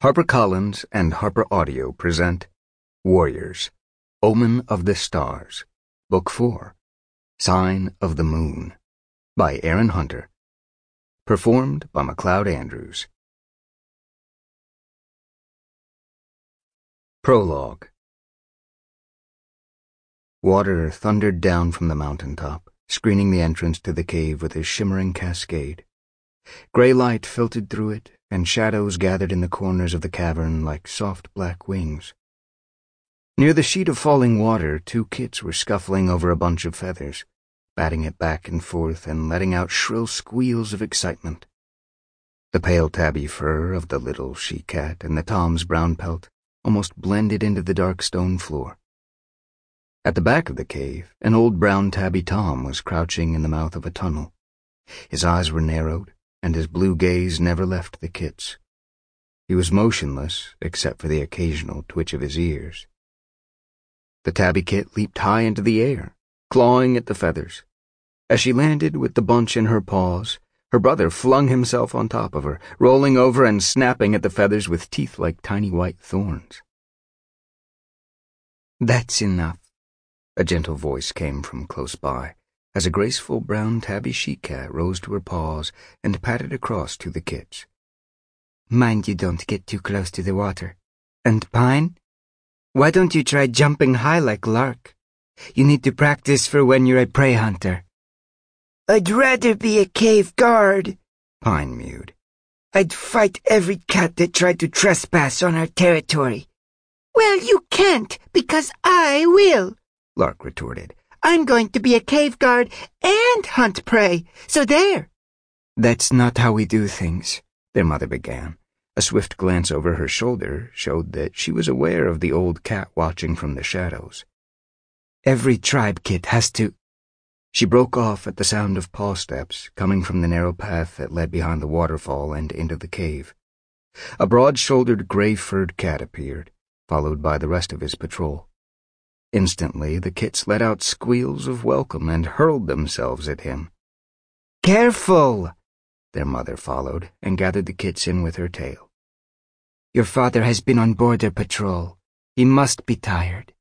HarperCollins and Harper Audio present Warriors, Omen of the Stars, Book 4, Sign of the Moon, by Aaron Hunter. Performed by MacLeod Andrews. Prologue. Water thundered down from the mountaintop, screening the entrance to the cave with a shimmering cascade. Gray light filtered through it, and shadows gathered in the corners of the cavern like soft black wings. Near the sheet of falling water, two kits were scuffling over a bunch of feathers, batting it back and forth and letting out shrill squeals of excitement. The pale tabby fur of the little she-cat and the tom's brown pelt almost blended into the dark stone floor. At the back of the cave, an old brown tabby tom was crouching in the mouth of a tunnel. His eyes were narrowed, and his blue gaze never left the kits. He was motionless, except for the occasional twitch of his ears. The tabby kit leaped high into the air, clawing at the feathers. As she landed with the bunch in her paws, her brother flung himself on top of her, rolling over and snapping at the feathers with teeth like tiny white thorns. "That's enough," a gentle voice came from close by, as a graceful brown tabby she-cat rose to her paws and patted across to the kits. "Mind you don't get too close to the water. And Pine, why don't you try jumping high like Lark? You need to practice for when you're a prey hunter." "I'd rather be a cave guard," Pine mewed. "I'd fight every cat that tried to trespass on our territory." "Well, you can't, because I will," Lark retorted. "I'm going to be a cave guard and hunt prey, so there." "That's not how we do things," their mother began. A swift glance over her shoulder showed that she was aware of the old cat watching from the shadows. "Every tribe kit has to—" She broke off at the sound of paw steps coming from the narrow path that led behind the waterfall and into the cave. A broad-shouldered gray-furred cat appeared, followed by the rest of his patrol. Instantly, the kits let out squeals of welcome and hurled themselves at him. "Careful!" Their mother followed and gathered the kits in with her tail. "Your father has been on border patrol. He must be tired."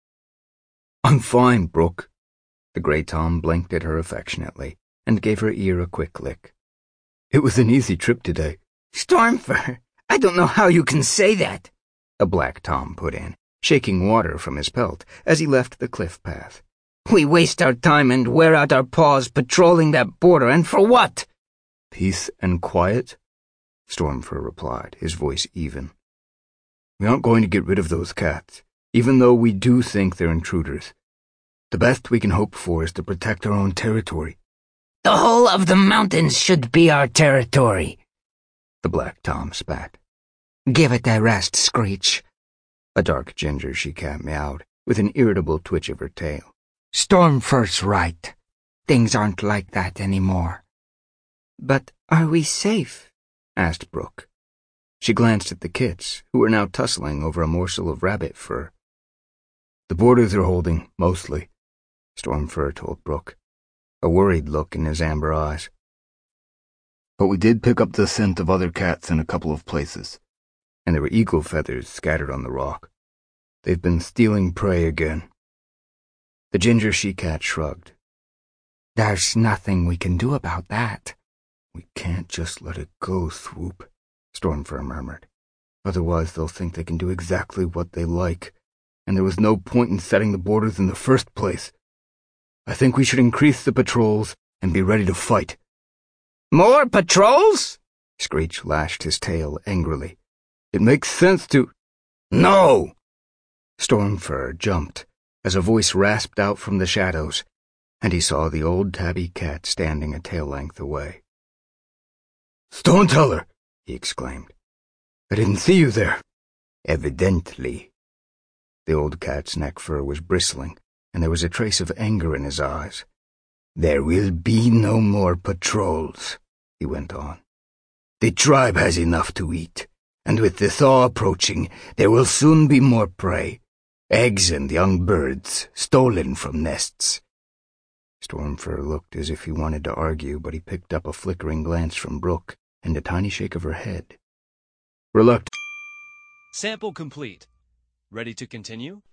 "I'm fine, Brooke." The gray tom blinked at her affectionately and gave her ear a quick lick. "It was an easy trip today." "Stormfur, I don't know how you can say that," a black tom put in, shaking water from his pelt as he left the cliff path. "We waste our time and wear out our paws patrolling that border, and for what?" "Peace and quiet," Stormfur replied, his voice even. "We aren't going to get rid of those cats, even though we do think they're intruders. The best we can hope for is to protect our own territory." "The whole of the mountains should be our territory," the black tom spat. "Give it a rest, Screech," a dark ginger she-cat meowed, with an irritable twitch of her tail. "Stormfur's right. Things aren't like that anymore." "But are we safe?" asked Brooke. She glanced at the kits, who were now tussling over a morsel of rabbit fur. "The borders are holding, mostly," Stormfur told Brooke, a worried look in his amber eyes. "But we did pick up the scent of other cats in a couple of places, and there were eagle feathers scattered on the rock. They've been stealing prey again." The ginger she-cat shrugged. "There's nothing we can do about that." "We can't just let it go, Swoop," Stormfur murmured. "Otherwise they'll think they can do exactly what they like, and there was no point in setting the borders in the first place. I think we should increase the patrols and be ready to fight." "More patrols?" Screech lashed his tail angrily. "It makes sense to—" "No!" Stormfur jumped as a voice rasped out from the shadows, and he saw the old tabby cat standing a tail length away. "Stoneteller!" he exclaimed. "I didn't see you there." "Evidently." The old cat's neck fur was bristling, and there was a trace of anger in his eyes. "There will be no more patrols," he went on. "The tribe has enough to eat, and with the thaw approaching, there will soon be more prey. Eggs and young birds, stolen from nests." Stormfur looked as if he wanted to argue, but he picked up a flickering glance from Brooke and a tiny shake of her head. Reluctant, Sample complete. Ready to continue?